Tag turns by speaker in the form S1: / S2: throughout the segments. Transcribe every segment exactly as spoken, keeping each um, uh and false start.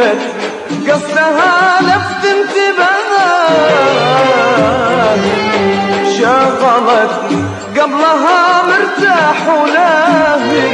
S1: كلمتني قصدها لفت انتباه، شغلتني قبلها مرتاح ولاهي.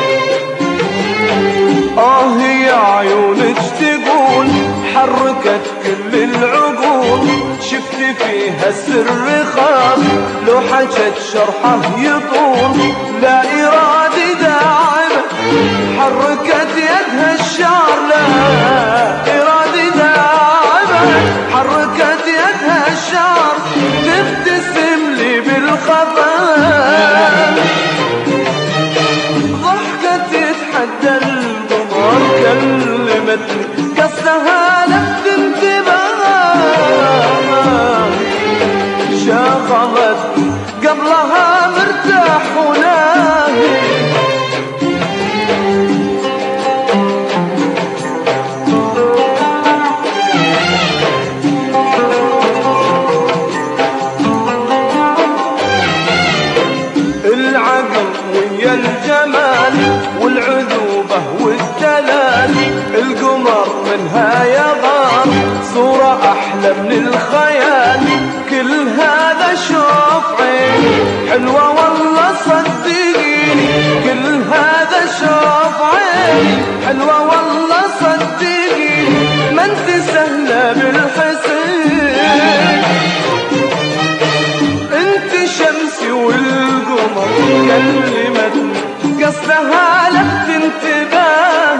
S1: آه يا عيونك تقول حركت كل العقول، شفت فيها السر خاف لو حكت شرحه يطول. لا إرادة داعمة حركت يدها الشعر، لا إرادة داعمة حركت يدها الشعر، تبتسم لي بالخفاء، ضحكت تتحدى القمر، كلمتني قصدها لفت انتباه، شغلتني قبلها مرتاح وناهي. العقل ويا الجمال والعذوبة والدلال، القمر منها يغار صورة أحلى من الخيال. كل هذا شوف عيني حلوة والله صدقيني، كل هذا شوف عيني حلوة والله صدقيني، ما انت سهلة بالحسين. انت شمسي والقمر كلمتني قصدها لفت انتباه،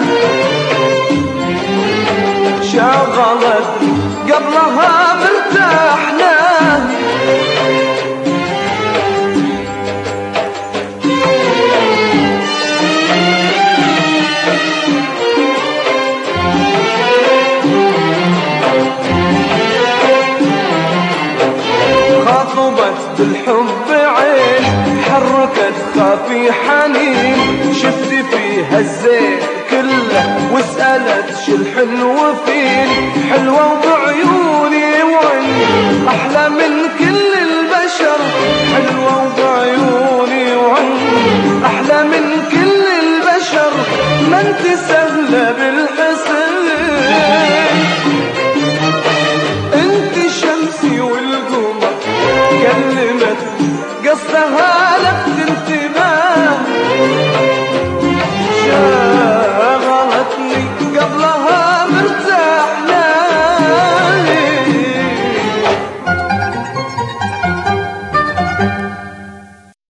S1: شغلتني قبلها مرتاح ناهي. خاطبت بالحب عين حركت خافي حنين، شفت فيها الزين كله وسألت شو الحلو فين. حلوة وبعيوني وعين أحلى من كل البشر، حلوة وبعيوني وعين أحلى من كل البشر، ما انت سهلة بال